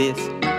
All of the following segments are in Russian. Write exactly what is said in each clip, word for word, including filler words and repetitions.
бис.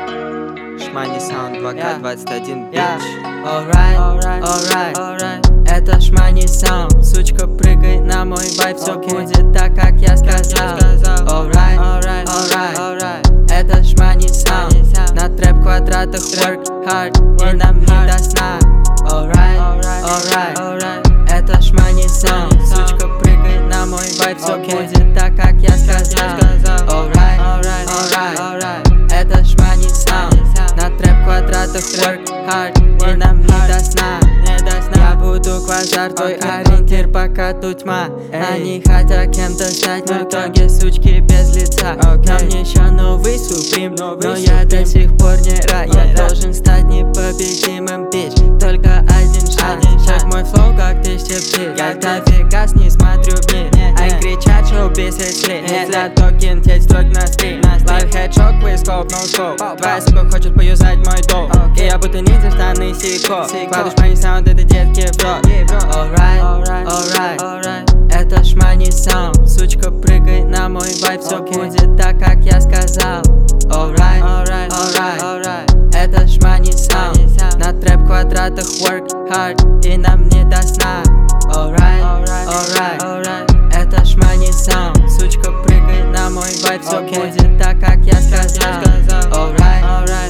Шмани Саунд два ка двадцать один бич. Alright, alright, alright. Это Шмани Саунд. Сучка, прыгай на мой вайб, все будет так, как я сказал. Alright, alright, alright. Это Шмани Саунд. На трэп квадратах work hard, и нам не до сна. Alright, alright, alright. Это Шмани Саунд. Сучка, прыгай на мой вайб, все будет так, как я сказал. Alright, alright, alright. Это Шмани Саунд. На трэп квадратах work hard, и нам не до сна. Я буду квазар, твой ориентир, пока тут тьма. Они хотят кем-то стать, но в итоге сучки без лица. Нам еще новый суприм, но я до сих пор не рад. Я должен стать непобедимым, бич. Только один шанс. Чек мой флоу, как тысяча птиц. Я дофигас не смотрю вниз. Ай кричат, шоу бесит след. Нет, зато кентеть строк на стрим. Лайфхед, шок, скоп, no scope. Твоя сука хочет поюзать мой доп. И я будто ниндзя, штаны сико. Кладу Шмани Саунд, это детки в рот. Alright, alright. Это Шмани Саунд. Сучка, прыгай на мой вайб, все будет так, как я сказал. Alright, alright. Это Шмани Саунд. На трэп квадратах work hard, и нам не до сна. Alright, alright. Это Шмани Саунд. Сучка, прыгай на мой вайб, все будет так, как я сказал. Alright,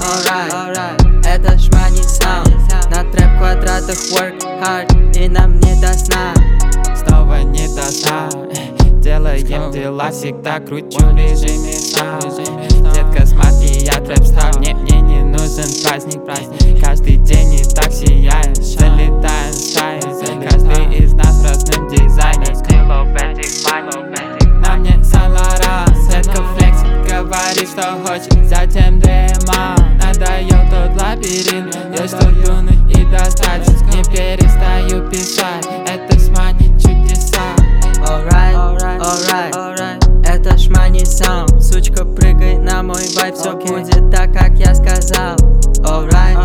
alright. Это Шмани Саунд. На трэп квадратах work hard, и нам не до сна. Снова не до сна. Делаем дела, всегда кручу в режиме сна. Детка, смотри, я трэп-стар. Мне, мне не нужен праздник, праздник. Каждый день и так сияет. Залетаем в стаи. Каждый из нас в разном дизайне. Стилов этих маний. На мне Сан-Лоран. Детка флексит, говорит, что хочет, затем дрема. Надоел тот лабиринт. Я что юный и достаточно. Не перестаю писать. Это Шмани чудеса. Alright, alright. Это Шмани Саунд. Сучка, прыгай на мой вайб, все будет так, как я сказал. Alright,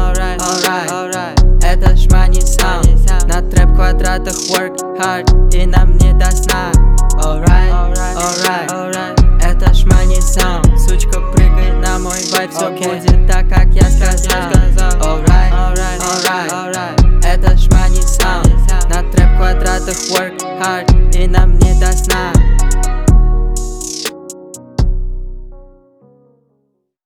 alright. Это Шмани Саунд. На трэп квадратах work hard, и нам не до сна. Alright, alright. Это Шмани Саунд. Сучка, прыгай на мой вайб, все будет так, как я сказал. Alright, alright. Это Шмани Саунд. На трэп квадратах work hard, и нам не до сна.